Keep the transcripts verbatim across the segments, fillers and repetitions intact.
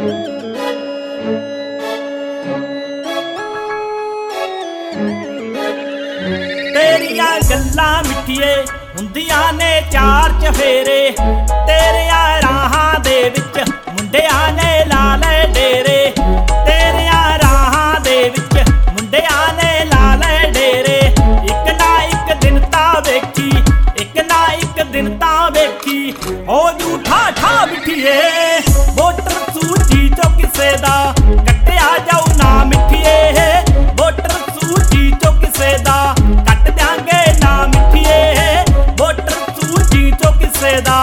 तेरिया गल्लां मिठिए हुंदियां ने चार चफेरे, तेरिया राहां दे विच मुंडियां ने ला ले डेरे, तेरिया राहां दे विच मुंडियां ने ला ले डेरे। इक ना इक दिन तां वेखी, इक ना इक दिन तां वेखी ओ झूठा ठा मिठिए, वोटर सूची चो किसे दा कट्टिया जाऊ ना मिठिए, वोटर सूची चो किसे दा कट देंगे ना मिठिए, वोटर सूची चो किसे दा।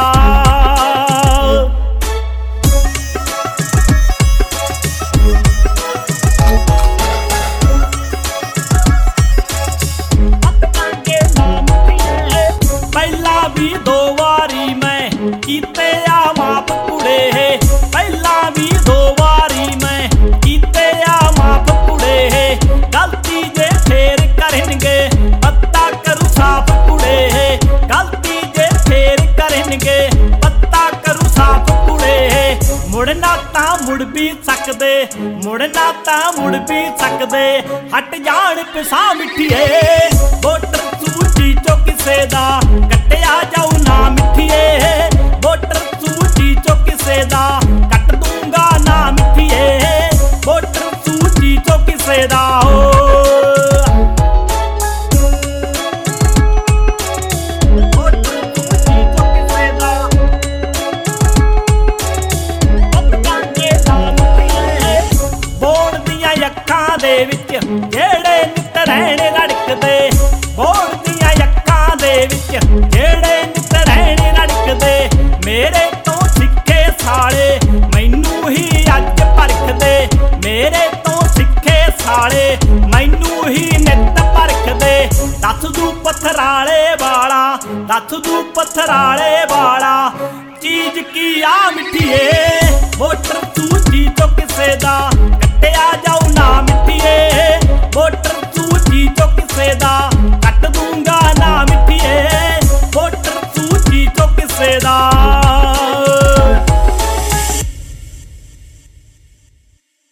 पहला भी दो वारी मैं कीते आ माप कुड़े, पहला भी दो वारी मैं कीते आ माप कुड़े, गलती जे फेर करनगे पत्ता करू साफ कुड़े, गलती जे फेर करनगे पत्ता करू साफ कुड़े। मुड़ना ता मुड़ भी सकदे, मुड़ना ता मुड़ भी सकदे, हट जान पिसा मिठिए, वोटर सूची चो किसे दा कट्टिया जाऊ ना मिठिए, वोटर सूची चो किसे दा कट दूंगा ना मिठिए, वोटर सूची चो किसे दा हो। दे विच जेड़े नित रहने रड़कदे, बोल दियां अक्खां दे विच जेड़े नित रहने रड़कदे, मेरे तो सिक्खे साले मैनू ही अज परखदे, मेरे तो सिक्खे साले मैनू ही नित परखदे। दस दू पत्थराले वाला, दस दू पत्थराले वाला चीज की आ मिठिए।